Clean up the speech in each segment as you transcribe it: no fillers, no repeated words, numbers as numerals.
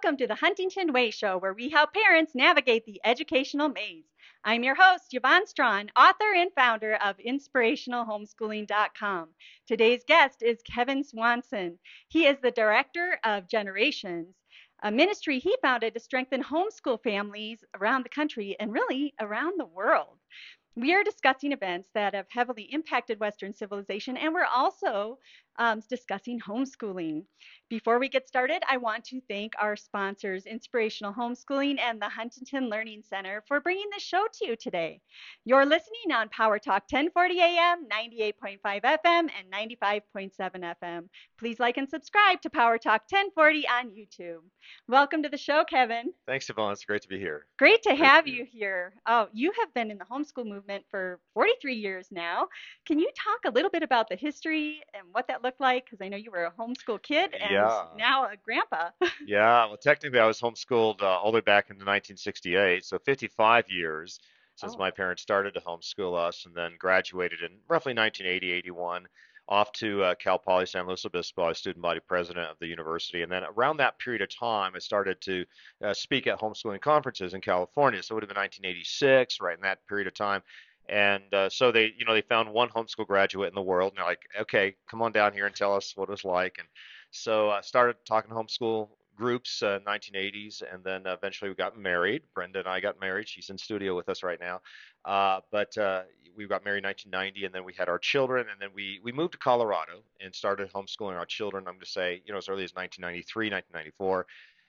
Welcome to the Huntington Way Show, where we help parents navigate the educational maze. I'm your host, Yvonne Strawn, author and founder of InspirationalHomeschooling.com. Today's guest is Kevin Swanson. He is the director of Generations, a ministry he founded to strengthen homeschool families around the country and really around the world. We are discussing events that have heavily impacted Western civilization, and we're also discussing homeschooling. Before we get started, I want to thank our sponsors, Inspirational Homeschooling and the Huntington Learning Center, for bringing this show to you today. You're listening on Power Talk 1040 AM, 98.5 FM, and 95.7 FM. Please like and subscribe to Power Talk 1040 on YouTube. Welcome to the show, Kevin. Thanks, Yvonne. It's great to be here. Great to Great to have be you here. here. Oh, you have been in the homeschool movement for 43 years now. Can you talk a little bit about the history and what that looked like? Because I know you were a homeschool kid and Yeah. now a grandpa. Yeah. Well, technically, I was homeschooled all the way back into 1968, so 55 years since Oh, my parents started to homeschool us, and then graduated in roughly 1980, 81, off to Cal Poly San Luis Obispo. I was student body president of the university, and then around that period of time, I started to speak at homeschooling conferences in California. So it would have been 1986, right in that period of time. And so they found one homeschool graduate in the world, and they're like, okay, come on down here and tell us what it was like. And so I started talking to homeschool groups 1980s, and then eventually we got married. Brenda and I got married. She's in studio with us right now. But we got married in 1990, and then we had our children, and then we moved to Colorado and started homeschooling our children. I'm going to say, as early as 1993, 1994,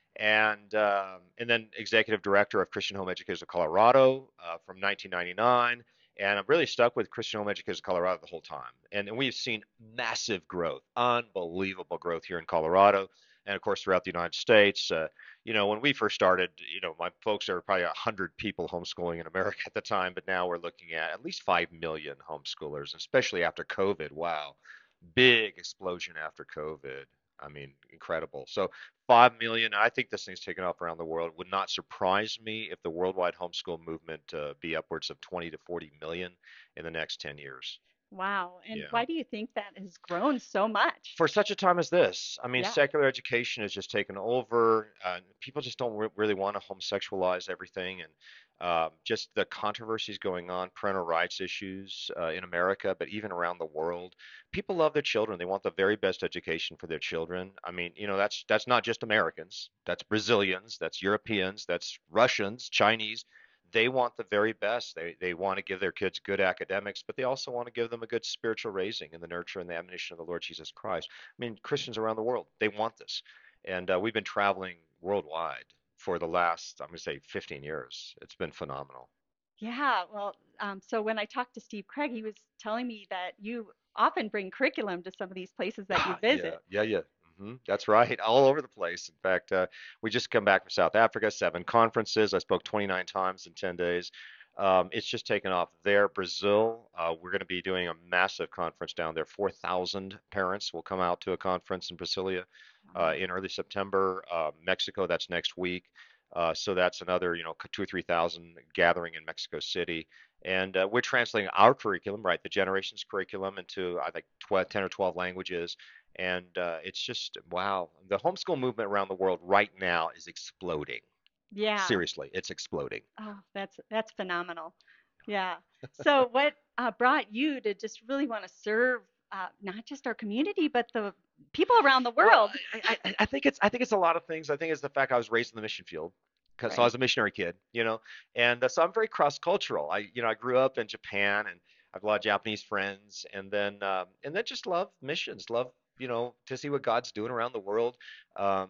and then executive director of Christian Home Educators of Colorado from 1999. And I'm really stuck with Christian Home Educators of Colorado the whole time. And we've seen massive growth, unbelievable growth here in Colorado, and of course throughout the United States. When we first started, my folks, there were probably 100 people homeschooling in America at the time, but now we're looking at least 5 million homeschoolers, especially after COVID. Wow, big explosion after COVID. I mean, incredible. So 5 million, I think this thing's taken off around the world. Would not surprise me if the worldwide homeschool movement be upwards of 20 to 40 million in the next 10 years. wow. And Yeah. why do you think that has grown so much? For such a time as this, I mean, Yeah. secular education has just taken over. People just don't really want to homosexualize everything, and just the controversies going on, parental rights issues in America, but even around the world. People love their children. They want the very best education for their children. I mean, that's not just Americans. That's Brazilians. That's Europeans. That's Russians, Chinese. They want the very best. They want to give their kids good academics, but they also want to give them a good spiritual raising in the nurture and the admonition of the Lord Jesus Christ. I mean, Christians around the world, they want this. And we've been traveling worldwide for the last, I'm going to say, 15 years. It's been phenomenal. Yeah. Well, so when I talked to Steve Craig, he was telling me that you often bring curriculum to some of these places that you Yeah, visit. yeah, yeah. That's right. All over the place. In fact, we just come back from South Africa, 7 conferences. I spoke 29 times in 10 days. It's just taken off there. Brazil, we're going to be doing a massive conference down there. 4,000 parents will come out to a conference in Brasilia Wow. in early September. Mexico, that's next week. So that's another, 2 or 3 thousand gathering in Mexico City. And we're translating our curriculum, right, the Generations curriculum into, I think, 12, 10 or 12 languages. And it's just, wow. The homeschool movement around the world right now is exploding. Yeah. Seriously, it's exploding. Oh, that's phenomenal. Yeah. So what brought you to just really want to serve not just our community, but the people around the Well, world? I think it's a lot of things. I think it's the fact I was raised in the mission field, because so I Right. was a missionary kid, and so I'm very cross-cultural. I grew up in Japan, and I have a lot of Japanese friends, and then just love missions, love to see what God's doing around the world, um,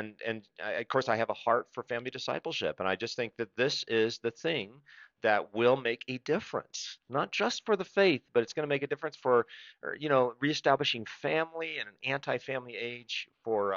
and of course I have a heart for family discipleship, and I just think that this is the thing that will make a difference, not just for the faith, but it's going to make a difference for or, reestablishing family in an anti-family age,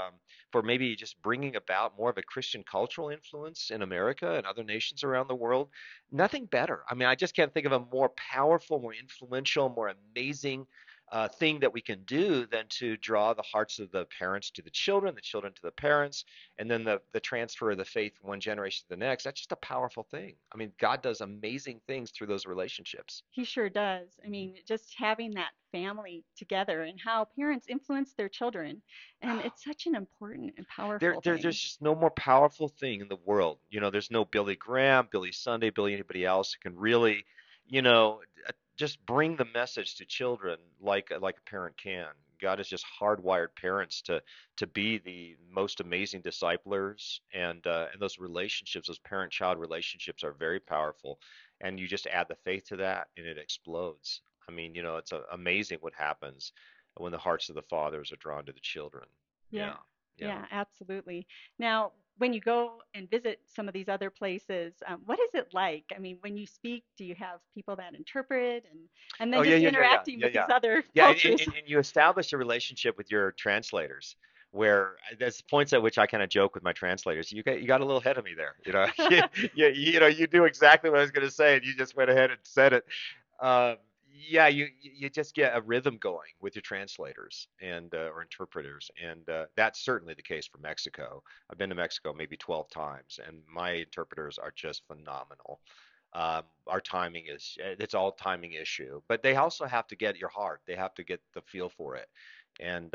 for maybe just bringing about more of a Christian cultural influence in America and other nations around the world. Nothing better. I mean, I just can't think of a more powerful, more influential, more amazing thing that we can do than to draw the hearts of the parents to the children to the parents, and then the transfer of the faith from one generation to the next. That's just a powerful thing. I mean, God does amazing things through those relationships. He sure does. I Mhm. mean, just having that family together and how parents influence their children. And it's such an important and powerful There's thing. just no more powerful thing in the world. There's no Billy Graham, Billy Sunday, Billy anybody else who can really, you know, just bring the message to children like a parent can. God has just hardwired parents to be the most amazing disciplers, and those relationships, those parent-child relationships, are very powerful. And you just add the faith to that, and it explodes. I mean, it's amazing what happens when the hearts of the fathers are drawn to the children. Yeah. Yeah, yeah. Yeah, absolutely. Now, when you go and visit some of these other places, what is it like? I mean, when you speak, do you have people that interpret and Oh then yeah, just yeah, yeah, yeah, interacting yeah, with these yeah, other yeah. cultures? And you establish a relationship with your translators, where there's points at which I kind of joke with my translators. You got a little ahead of me there. You do exactly what I was going to say, and you just went ahead and said it. Um, yeah, you just get a rhythm going with your translators and or interpreters, and that's certainly the case for Mexico. I've been to Mexico maybe 12 times, and my interpreters are just phenomenal. Our timing it's all timing issue, but they also have to get your heart. They have to get the feel for it, and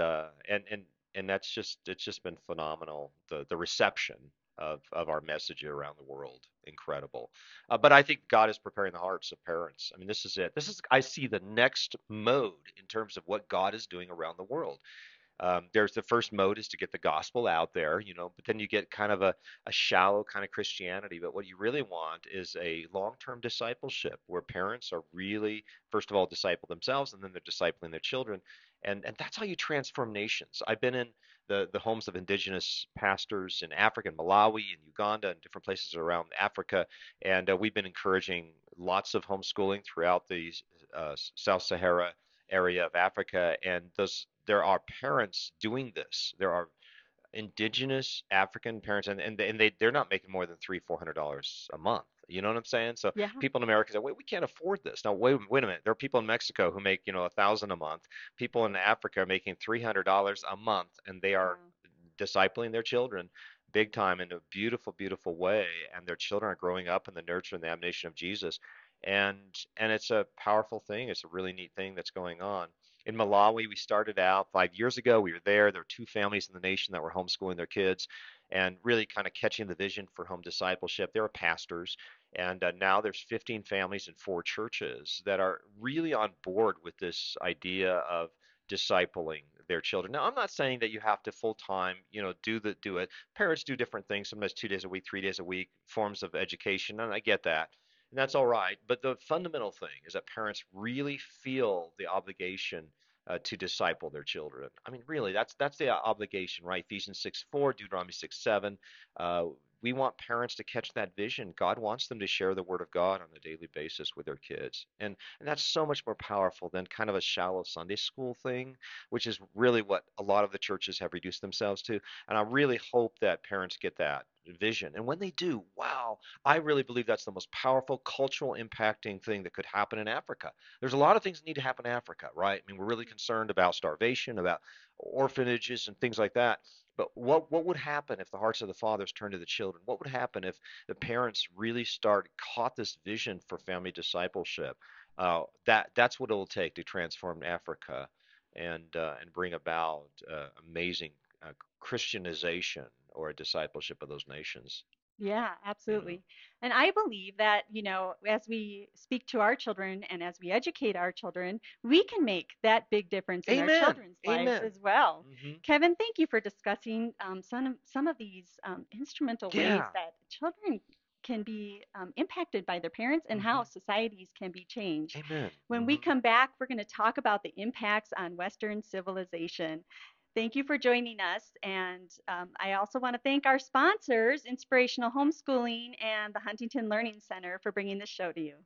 that's just it's just been phenomenal. The reception of our message around the world, incredible. But I think God is preparing the hearts of parents. I mean, this is it. This is I see the next mode in terms of what God is doing around the world. There's the first mode is to get the gospel out there, but then you get kind of a shallow kind of Christianity. But what you really want is a long-term discipleship where parents are really, first of all, disciple themselves, and then they're discipling their children. And that's how you transform nations. I've been in the homes of indigenous pastors in Africa, in Malawi, and Uganda, and different places around Africa. And we've been encouraging lots of homeschooling throughout the South Sahara area of Africa, and there are parents doing this. There are indigenous African parents, and they're not making more than $300-400 a month. You know what I'm saying? So Yeah. people in America say, wait, we can't afford this. Now, wait a minute. There are people in Mexico who make 1,000 a month. People in Africa are making $300 a month, and they are Wow. discipling their children big time in a beautiful, beautiful way. And their children are growing up in the nurture and the admonition of Jesus. And it's a powerful thing. It's a really neat thing that's going on. In Malawi, we started out 5 years ago. We were there. There were two families in the nation that were homeschooling their kids and really kind of catching the vision for home discipleship. They were pastors. And now there's 15 families and four churches that are really on board with this idea of discipling their children. Now, I'm not saying that you have to full time, do it. Parents do different things, sometimes 2 days a week, 3 days a week, forms of education, and I get that. And that's all right. But the fundamental thing is that parents really feel the obligation to disciple their children. I mean, really, that's the obligation, right? Ephesians 6:4, Deuteronomy 6:7. Uh, we want parents to catch that vision. God wants them to share the word of God on a daily basis with their kids. And that's so much more powerful than kind of a shallow Sunday school thing, which is really what a lot of the churches have reduced themselves to. And I really hope that parents get that vision. And when they do, wow, I really believe that's the most powerful cultural impacting thing that could happen in Africa. There's a lot of things that need to happen in Africa, right? I mean, we're really concerned about starvation, about orphanages and things like that. But what would happen if the hearts of the fathers turned to the children? What would happen if the parents really caught this vision for family discipleship? That's what it will take to transform Africa and bring about amazing Christianization or a discipleship of those nations. Yeah, You know. absolutely. And I believe that, as we speak to our children and as we educate our children, we can make that big difference in our Amen. children's lives Amen. as well. Hmm. Kevin, thank you for discussing some of these instrumental ways Yeah. that children can be impacted by their parents and how Hmm. societies can be changed. Amen. When we Hmm. come back, we're going to talk about the impacts on Western civilization. Thank you for joining us. And I also want to thank our sponsors, Inspirational Homeschooling and the Huntington Learning Center, for bringing this show to you.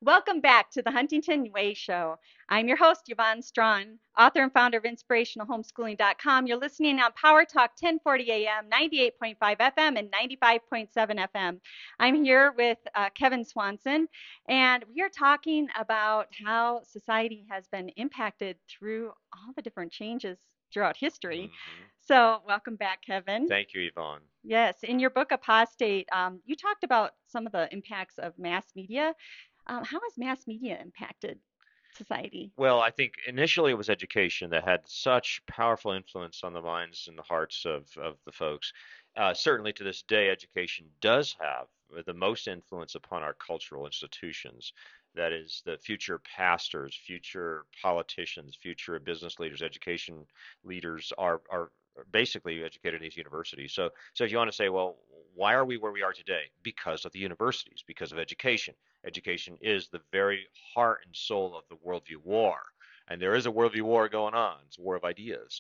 Welcome back to the Huntington Way Show. I'm your host, Yvonne Strawn, author and founder of InspirationalHomeschooling.com. You're listening on Power Talk 1040 AM, 98.5 FM, and 95.7 FM. I'm here with Kevin Swanson, and we are talking about how society has been impacted through all the different changes throughout history. Hmm. So, welcome back, Kevin. Thank you, Yvonne. Yes, in your book Apostate, you talked about some of the impacts of mass media. How has mass media impacted society? Well, I think initially it was education that had such powerful influence on the minds and the hearts of the folks. Certainly to this day, education does have the most influence upon our cultural institutions. That is, the future pastors, future politicians, future business leaders, education leaders are basically educated in these universities. So if you want to say, well, why are we where we are today? Because of the universities, because of education. Education is the very heart and soul of the worldview war, and there is a worldview war going on. It's a war of ideas,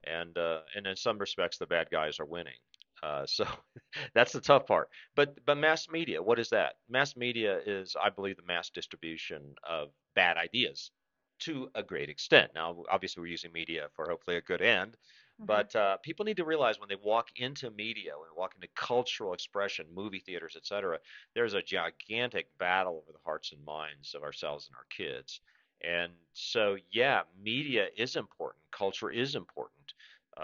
and in some respects, the bad guys are winning. So that's the tough part. But mass media, what is that? Mass media is, I believe, the mass distribution of bad ideas to a great extent. Now, obviously, we're using media for hopefully a good end, Uh-huh. but people need to realize when they walk into media, when they walk into cultural expression, movie theaters, etc., there's a gigantic battle over the hearts and minds of ourselves and our kids. And so, yeah, media is important. Culture is important.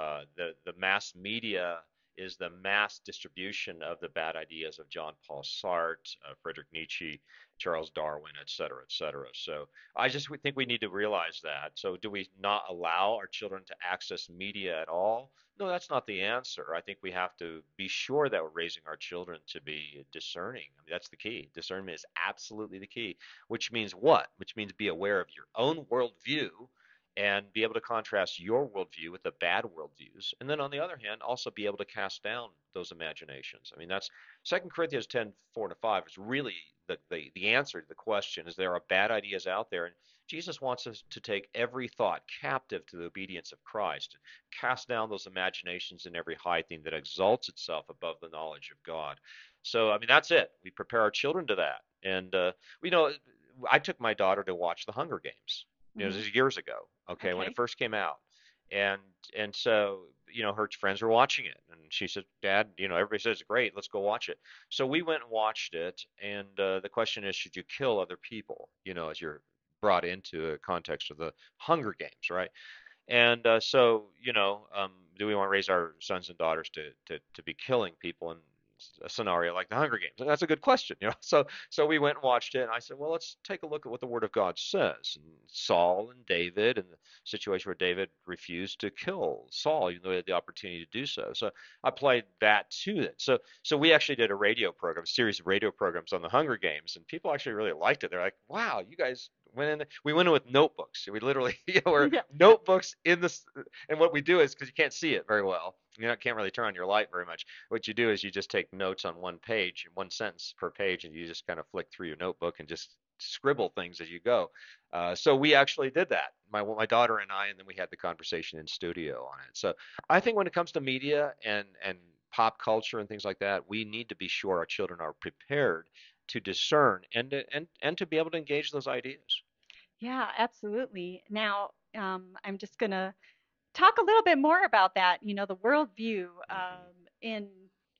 The mass media is the mass distribution of the bad ideas of John Paul Sartre, Friedrich Nietzsche, Charles Darwin, et cetera, et cetera. So I just think we need to realize that. So do we not allow our children to access media at all? No, that's not the answer. I think we have to be sure that we're raising our children to be discerning. I mean, that's the key. Discernment is absolutely the key, which means what? Which means be aware of your own worldview and be able to contrast your worldview with the bad worldviews. And then on the other hand, also be able to cast down those imaginations. I mean, that's 2 Corinthians 10, 4 to 5 is really the answer to the question is there are bad ideas out there. And Jesus wants us to take every thought captive to the obedience of Christ, cast down those imaginations and every high thing that exalts itself above the knowledge of God. So, I mean, that's it. We prepare our children to that. And, you know, I took my daughter to watch the Hunger Games. You know, Hmm. this is years ago, okay, when it Okay. first came out. And and so, you know, her friends were watching it, and she said, "Dad, you know, everybody says it's great. Let's go watch it." So we went and watched it, and the question is, should you kill other people? You know, as you're brought into a context of the Hunger Games, right? And so, you know, do we want to raise our sons and daughters to be killing people in a scenario like the Hunger Games? And that's a good question, you know. So we went and watched it, and I said, well, let's take a look at what the Word of God says. And Saul and David, and the situation where David refused to kill Saul, even though he had the opportunity to do so. So I played that to it. So we actually did a radio program, a series of radio programs on the Hunger Games, and people actually really liked it. They're like, wow, you guys went in. We went in with notebooks. We literally, you know, were Yeah. notebooks in this. And what we do is because you can't see it very well, you know, can't really turn on your light very much. What you do is you just take notes on one page, one sentence per page, and you just kind of flick through your notebook and just scribble things as you go. So we actually did that, my daughter and I, and then we had the conversation in studio on it. So I think when it comes to media and pop culture and things like that, we need to be sure our children are prepared to discern and to be able to engage those ideas. Yeah, absolutely. Now, I'm just going to talk a little bit more about that, the worldview Hmm. in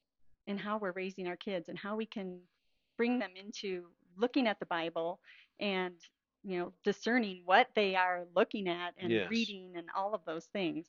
how we're raising our kids and how we can bring them into looking at the Bible and, discerning what they are looking at and Yes. reading and all of those things.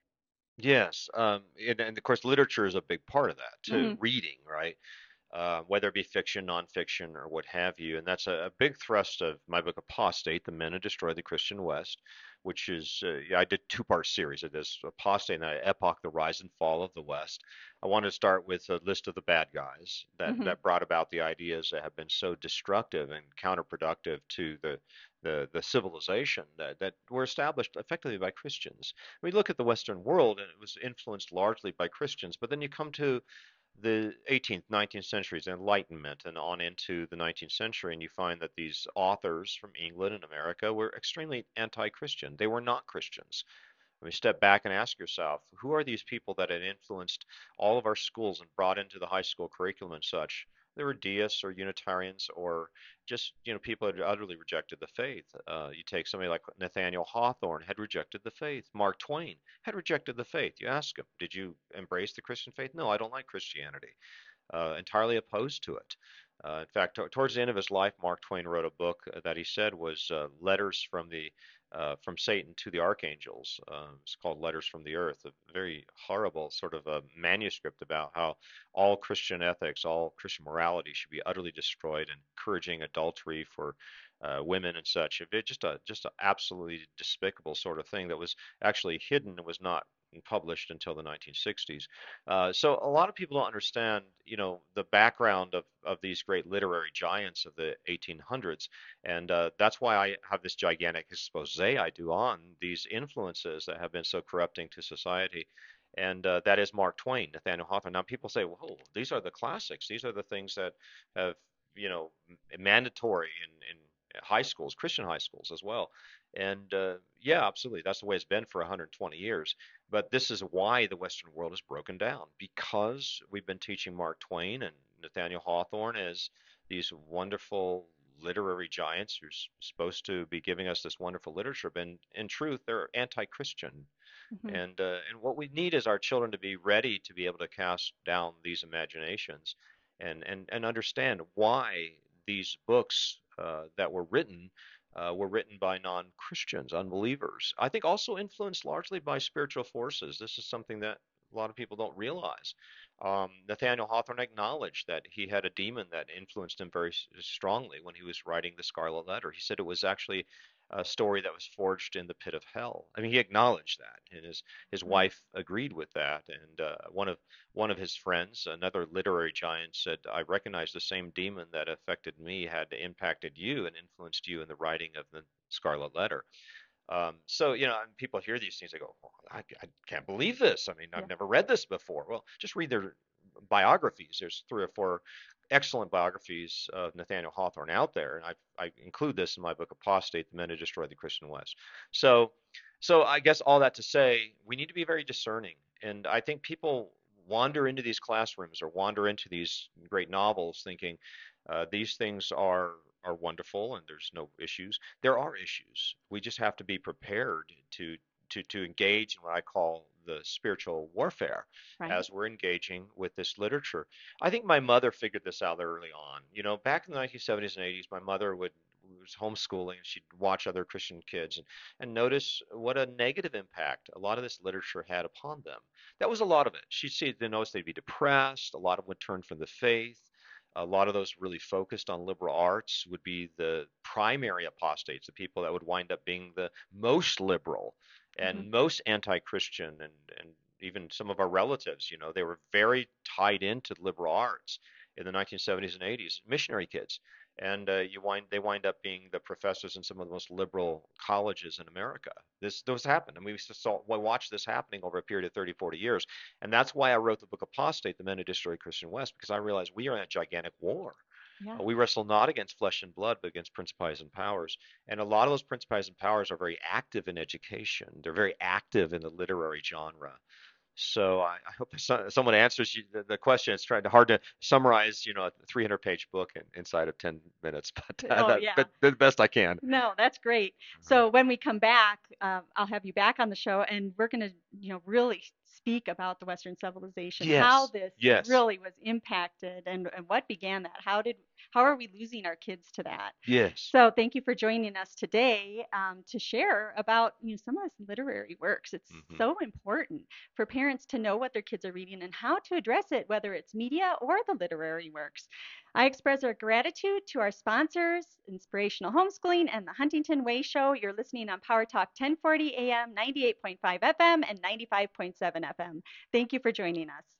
Yes, and of course, literature is a big part of that too. Hmm. Reading, right? Whether it be fiction, nonfiction, or what have you. And that's a big thrust of my book, Apostate: The Men Who Destroyed the Christian West, which is, yeah, I did two-part series of this, Apostate and Epoch: The Rise and Fall of the West. I wanted to start with a list of the bad guys Hmm. that brought about the ideas that have been so destructive and counterproductive to the civilization that were established effectively by Christians. We look at the Western world, and it was influenced largely by Christians, but then you come to the 18th, 19th centuries, Enlightenment, and on into the 19th century, and you find that these authors from England and America were extremely anti-Christian. They were not Christians. I mean, step back and ask yourself, who are these people that had influenced all of our schools and brought into the high school curriculum and such? There were deists or Unitarians or just, people had utterly rejected the faith. You take somebody like Nathaniel Hawthorne had rejected the faith. Mark Twain had rejected the faith. You ask him, did you embrace the Christian faith? No, I don't like Christianity. Entirely opposed to it. In fact, towards the end of his life, Mark Twain wrote a book that he said was letters from Satan to the archangels. It's called Letters from the Earth, a very horrible sort of a manuscript about how all Christian ethics, all Christian morality should be utterly destroyed, and encouraging adultery for women and such. Just a absolutely despicable sort of thing that was actually hidden and was not published until the 1960s. So a lot of people don't understand, the background of these great literary giants of the 1800s, and that's why I have this gigantic expose I do on these influences that have been so corrupting to society. And that is Mark Twain, Nathaniel Hawthorne. Now people say, "Whoa, these are the classics. These are the things that have, mandatory in high schools, Christian high schools as well." And yeah, absolutely, that's the way it's been for 120 years. But this is why the Western world is broken down, because we've been teaching Mark Twain and Nathaniel Hawthorne as these wonderful literary giants who's supposed to be giving us this wonderful literature, but in truth, they're anti-Christian. Hmm. And what we need is our children to be ready to be able to cast down these imaginations, and understand why these books that were written by non-Christians, unbelievers. I think also influenced largely by spiritual forces. This is something that a lot of people don't realize. Nathaniel Hawthorne acknowledged that he had a demon that influenced him very strongly when he was writing the Scarlet Letter. He said it was actually a story that was forged in the pit of hell. I mean, he acknowledged that, and his Right. wife agreed with that. And one of his friends, another literary giant, said, "I recognize the same demon that affected me had impacted you and influenced you in the writing of the Scarlet Letter." So, and people hear these things, they go, "Oh, I can't believe this. I mean, Yeah. I've never read this before." Well, just read their biographies. There's three or four excellent biographies of Nathaniel Hawthorne out there, and I include this in my book, Apostate: The Men Who Destroyed the Christian West. So, so I guess all that to say, we need to be very discerning, and I think people wander into these classrooms or wander into these great novels thinking these things are wonderful and there's no issues. There are issues. We just have to be prepared to engage in what I call the spiritual warfare Right. as we're engaging with this literature. I think my mother figured this out early on. Back in the 1970s and 80s, my mother was homeschooling, and she'd watch other Christian kids and notice what a negative impact a lot of this literature had upon them. That was a lot of it. She'd see, they noticed they'd be depressed. A lot of them would turn from the faith. A lot of those really focused on liberal arts would be the primary apostates, the people that would wind up being the most liberal Hmm. and most anti-Christian, and even some of our relatives, they were very tied into liberal arts in the 1970s and 80s, missionary kids. And they wind up being the professors in some of the most liberal colleges in America. Those happened, and we watched this happening over a period of 30, 40 years. And that's why I wrote the book Apostate: The Men Who Destroyed Christian West, because I realized we are in a gigantic war. Yeah. We wrestle not against flesh and blood, but against principalities and powers. And a lot of those principalities and powers are very active in education. They're very active in the literary genre. So I hope someone answers the question. It's hard to summarize, a 300-page book inside of 10 minutes, but Oh, yeah. but the best I can. No, that's great. Mhm. So when we come back, I'll have you back on the show, and we're going to, really speak about the Western civilization, how Yes, this yes, really was impacted, and what began that. How are we losing our kids to that? yes. So thank you for joining us today to share about, some of this literary works. It's Hmm. so important for parents to know what their kids are reading and how to address it, whether it's media or the literary works. I express our gratitude to our sponsors, Inspirational Homeschooling and the Huntington Way Show. You're listening on Power Talk 1040 AM, 98.5 FM, and 95.7 FM. Thank you for joining us.